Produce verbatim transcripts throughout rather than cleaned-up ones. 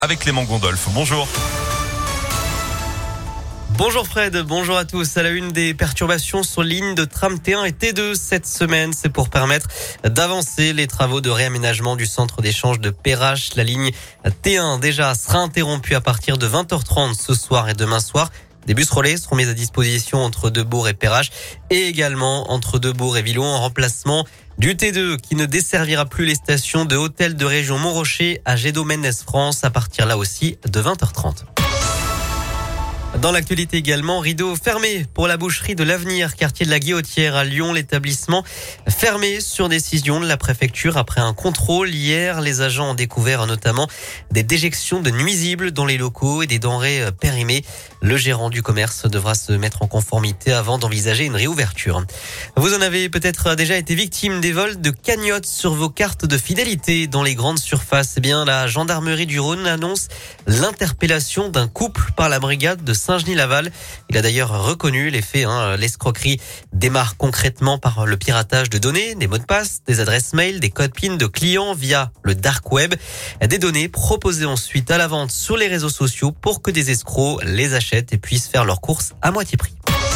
avec Clément Gondolf. Bonjour. Bonjour Fred, bonjour à tous. À la une, des perturbations sur ligne de tram T un et T deux cette semaine. C'est pour permettre d'avancer les travaux de réaménagement du centre d'échange de Perrache. La ligne T un déjà sera interrompue à partir de vingt heures trente ce soir et demain soir. Des bus relais seront mis à disposition entre Debourg et Perrache et également entre Debourg et Villon en remplacement du T deux qui ne desservira plus les stations de Hôtel de Région Montrocher à Gédo-Mendes France à partir là aussi de vingt heures trente. Dans l'actualité également, rideau fermé pour la boucherie de l'Avenir, quartier de la Guillotière à Lyon. L'établissement fermé sur décision de la préfecture après un contrôle. Hier, les agents ont découvert notamment des déjections de nuisibles dans les locaux et des denrées périmées. Le gérant du commerce devra se mettre en conformité avant d'envisager une réouverture. Vous en avez peut-être déjà été victime des vols de cagnottes sur vos cartes de fidélité dans les grandes surfaces. Eh bien, la gendarmerie du Rhône annonce l'interpellation d'un couple par la brigade de Saint-Genis-Laval. Il a d'ailleurs reconnu les faits. Hein. L'escroquerie démarre concrètement par le piratage de données, des mots de passe, des adresses mail, des codes PIN de clients via le dark web. Des données proposées ensuite à la vente sur les réseaux sociaux pour que des escrocs les achètent et puissent faire leurs courses à moitié prix.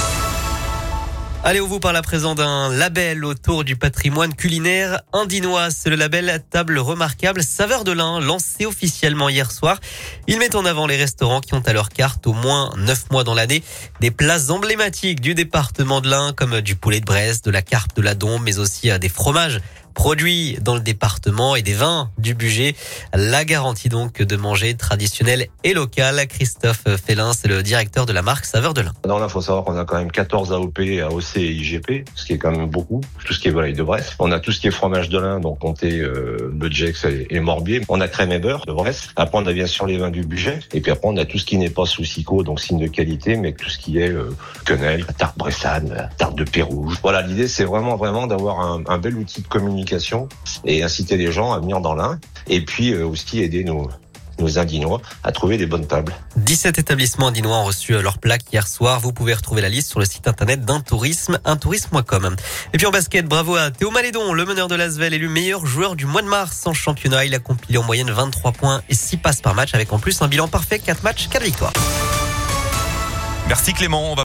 Allez, on vous parle à présent d'un label autour du patrimoine culinaire indinois. C'est le label Table Remarquable Saveur de l'Ain, lancé officiellement hier soir. Il met en avant les restaurants qui ont à leur carte au moins neuf mois dans l'année des plats emblématiques du département de l'Ain, comme du poulet de Brest, de la carpe de la Dombe, mais aussi des fromages produits dans le département et des vins du Bugey. La garantie donc de manger traditionnel et local. Christophe Félin, c'est le directeur de la marque Saveur de l'Ain. Dans là, il faut savoir qu'on a quand même quatorze A O P, A O C et I G P, ce qui est quand même beaucoup. Tout ce qui est volaille de Brest. On a tout ce qui est fromage de l'Ain, donc compté euh, le Jex et, et Morbier. On a crème et beurre de Brest. Après, on a bien sûr les vins du Bugey. Et puis après, on a tout ce qui n'est pas sous SICO, donc signe de qualité, mais tout ce qui est euh, quenelle, tarte bressane, tarte de Pérouge. Voilà, l'idée, c'est vraiment, vraiment d'avoir un, un bel outil de communication et inciter les gens à venir dans l'Ain et puis euh, aussi aider nos, nos Indinois à trouver des bonnes tables. dix-sept établissements indinois ont reçu leur plaque hier soir. Vous pouvez retrouver la liste sur le site internet d'Intourisme, intourisme point com. Et puis en basket, bravo à Théo Malédon, le meneur de l'Asvel, élu meilleur joueur du mois de mars en championnat. Il a compilé en moyenne vingt-trois points et six passes par match avec en plus un bilan parfait, quatre matchs, quatre victoires. Merci Clément. On va